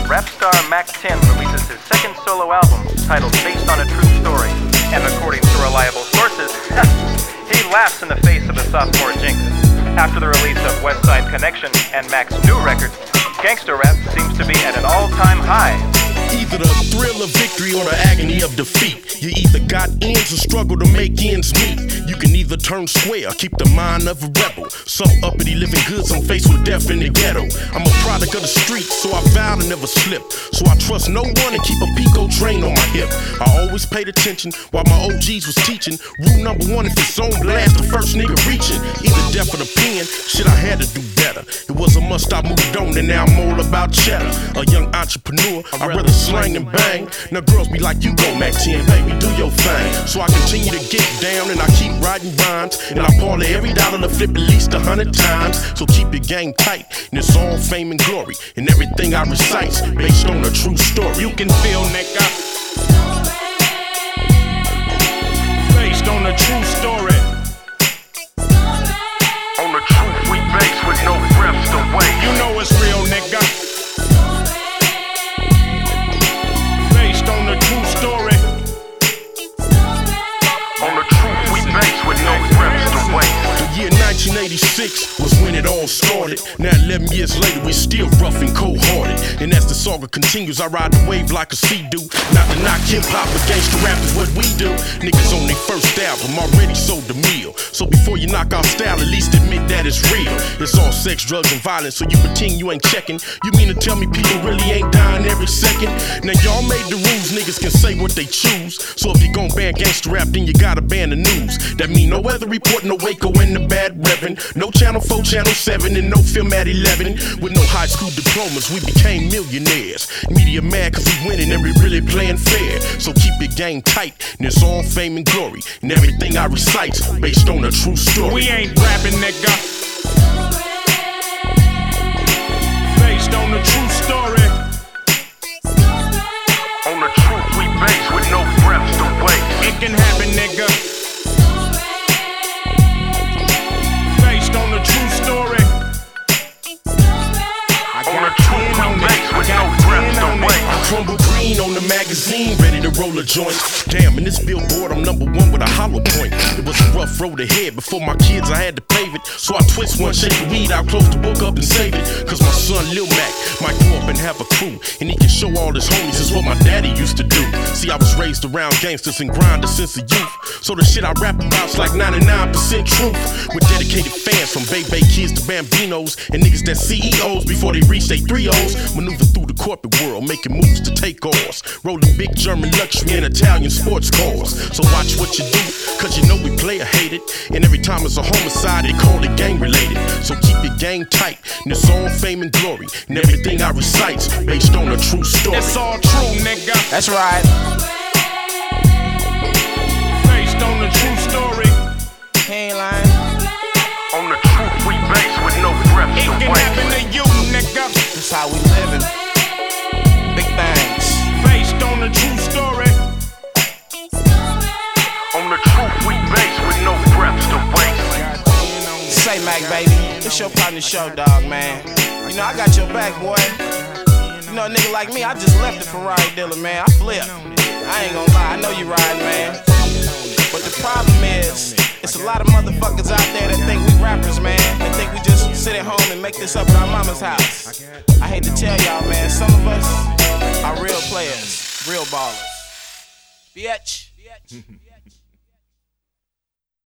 rap star Mac 10 releases his second solo album titled Based on a True Story. And according to reliable sources, he laughs in the face of the sophomore jinx. After the release of West Side Connection and Mac's new record, gangster rap seems to be at an all-time high. Either the thrill of victory or the agony of defeat. You either got ends or struggle to make ends meet. You can either turn square or keep the mind of a rebel. Some uppity living good, some faced with death in the ghetto. I'm a product of the streets, so I vow to never slip. So I trust no one and keep a Pico train on my hip. I always paid attention while my OGs was teaching. Rule number one, if it's on blast, the first nigga reaching. Either death or the pen, shit, I had to do better. It was a must, I moved on, and now I'm all about cheddar. A young entrepreneur, I'd rather slang and bang. Now girls be like, you go Mac 10, baby, do your thing. So I continue to get down and I keep writing rhymes. And I parlay every dollar to flip at least 100 times. So keep your game tight, and it's all fame and glory. And everything I recite's based on a true story. You can feel, nigga, based on a true story. On the truth we base with no breaths to waste. You know it's real, nigga. On the true story. On the truth we base with no breaths to waste. The year 1986 was when it all started. Now 11 years later we still rough and cold-hearted. And as the saga continues, I ride the wave like a sea-doo. Not to knock hip-hop, but gangsta rap is what we do. Niggas on their first album already sold the meal. So before you knock our style, at least admit that it's real. It's all sex, drugs, and violence, so you pretend you ain't checking. You mean to tell me people really ain't dying every second? Now y'all made the rules, niggas can say what they choose. So if you gon' ban gangsta rap, then you gotta ban the news. That mean no weather report, no Waco, and the bad reverend. No Channel 4, Channel 7, and no film at 11. With no high school diplomas, we became millionaires. Media mad cause we winning and we really playing fair. So keep your game tight, and it's all fame and glory. And everything I recite's based on a true story. We ain't rapping, nigga. Based on the true story. On the truth we base with no breaths to waste. It can happen, nigga. Based on the true story. On the truth we base with no breaths to waste. I crumble green on the magazine, ready to roll a joint. Damn, in this billboard I'm #1 with a hollow point. It was a rough road ahead. Before my kids I had to pave it. So I twist one, shake the weed out, close the book up and save it. Cause my son Lil Mac might grow up and have a crew, and he can show all his homies is what my daddy used to do. See, I was raised around gangsters and grinders since a youth. So the shit I rap about's like 99% truth. With dedicated fans from Bay kids to Bambinos, and niggas that CEOs before they reach they 3-0s. Maneuver through the corporate world, making moves to take ours. Rolling big German luxury and Italian sports cars. So watch what you do, cause you know we player hated. And every time it's a homicide, they call it gang related. So keep your game tight, and it's all fame and glory. And everything I recite's based on a true story. It's all true, nigga. That's right. Based on the true story. He ain't lying. On the truth we base with no breaths to waste. It can happen to you, nigga. That's how we living. Big things. Based on the true story. On the truth we base with no breaths to waste. Say Mac, baby, it's your partner show, dog, man. You know I got your back, boy. You know a nigga like me, I just left the Ferrari dealer, man. I flipped. I ain't gonna lie, I know you riding, man. But the problem is, it's a lot of motherfuckers out there that think we rappers, man. They think we just sit at home and make this up at our mama's house. I hate to tell y'all, man, some of us are real players, real ballers. Bitch.